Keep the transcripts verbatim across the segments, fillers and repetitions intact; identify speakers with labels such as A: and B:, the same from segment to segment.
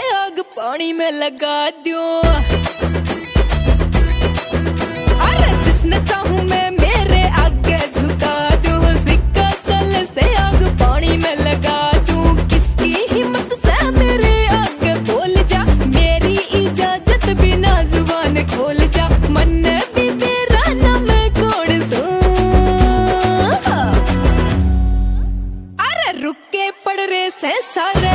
A: आग पानी में लगा दो। अरे जिसने चाहूं मैं मेरे आगे झुका दूं, सिक्का चल से आग पानी में लगा दूं। किसकी हिम्मत से मेरे आगे बोल जा, मेरी इजाजत बिना जुबान खोल जा। मन भी मेरा ना मैं कौन सू, अरे रुक के पड़ रहे से सारे।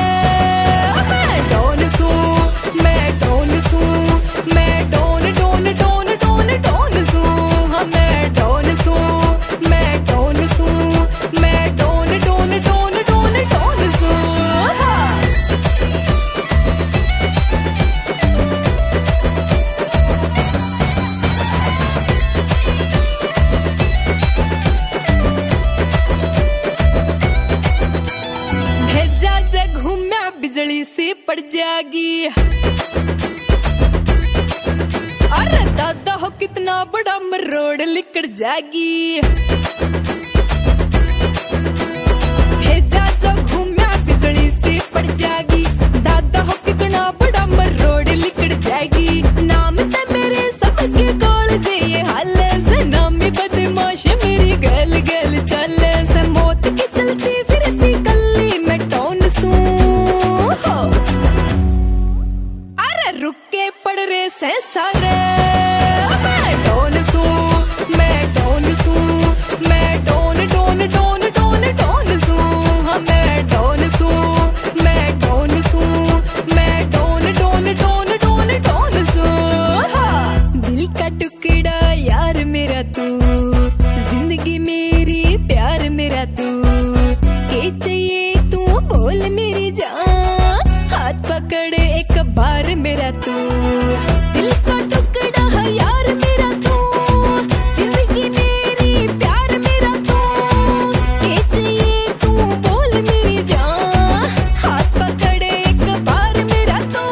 A: बिजली सी पड़ जाएगी। अरे दादा हो कितना बड़ा मरोड़ लिकड़ जाएगी। भेजा जो घूमया बिजली सी पड़ जाएगी। दादा हो कितना बड़ा मरोड़ लिकड़ जाएगी। नाम ते मेरे सबके कॉल जे ये हाल से, नामी बदमाश मेरी गल गल चले से। मौत की चलती फिरती कल्ली मैं टोन सू, रुक के पड़ रहे से सारे। मैं डोन सू, मैं डोन सू, मैं डोन डोन डोन डोन डोन सू। हाँ मैं डोन सू, मैं डोन सू, मैं डोन डोन डोन डोन डोन सू। हाँ दिल का टुकड़ा यार मेरा तू, जिंदगी मेरी प्यार मेरा तू। के चाहिए तू बोल मेरी जान, हाथ पकड़े एक बार मेरा तू। दिल का टुकड़ा है यार मेरा तू, जिंदगी मेरी प्यार मेरा तू। के चाहिए तू बोल मेरी जान, हाथ पकड़े एक बार मेरा तू।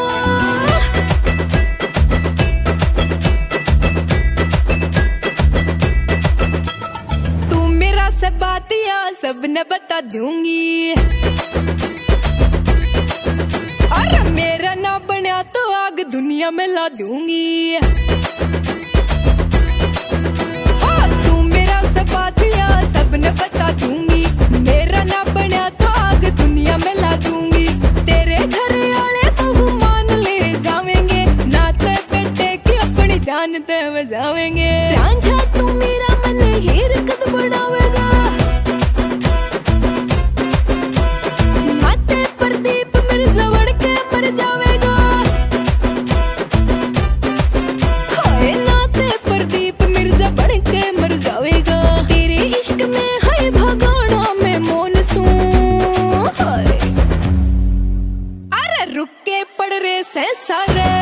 A: तू मेरा सब बातियां सब न बता दूंगी। अरे मेरा ना बना तो आग दुनिया में ला दूंगी। हाँ तू मेरा सब बातियां सब ने बता दूंगी। मेरा ना बना तो आग दुनिया में ला दूंगी। तेरे घर वाले बहू मान ले जावेंगे, नाते बेटे की अपनी जान ते बजावेंगे। रांझा तू मेरा मन हीर कद बढ़ावेगा, नाते प्रदीप मिर्जा बन के मर जावेगा। हाय नाते प्रदीप मिर्जा बन के मर जावेगा। तेरे इश्क में है भगाना मैं मौन सू। हाय अरे रुक के पड़ रहे से सारे।